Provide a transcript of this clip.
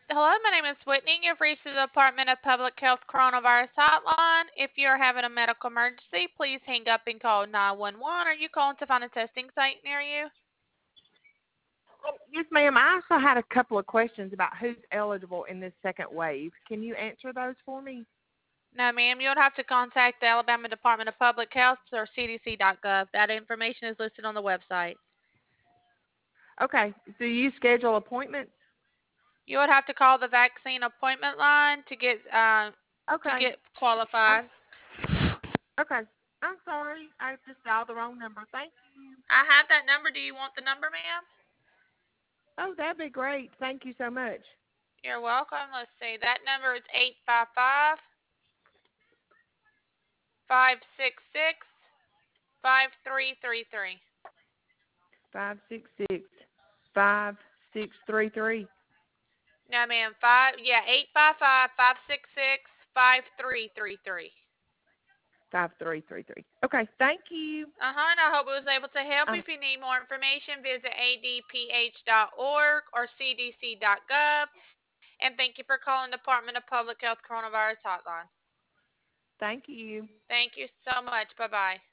Hello, my name is Whitney. You've reached the Department of Public Health Coronavirus Hotline. If you're having a medical emergency, please hang up and call 911. Are you calling to find a testing site near you? Yes, ma'am. I also had a couple of questions about who's eligible in this second wave. Can you answer those for me? No, ma'am. You would have to contact the Alabama Department of Public Health or CDC.gov. That information is listed on the website. Okay. Do you schedule appointments? You would have to call the vaccine appointment line to Okay. get I'm qualified. okay. I'm sorry. I just dialed the wrong number. Thank you. I have that number. Do you want the number, ma'am? Oh, that'd be great. Thank you so much. You're welcome. Let's see. That number is 855 566 5333. 566-5633. No, ma'am. 855 566 5333. 5333. Okay. Thank you. And I hope it was able to help. Um, If you need more information, visit adph.org or cdc.gov. And thank you for calling the Department of Public Health Coronavirus Hotline. Thank you. Thank you so much. Bye bye.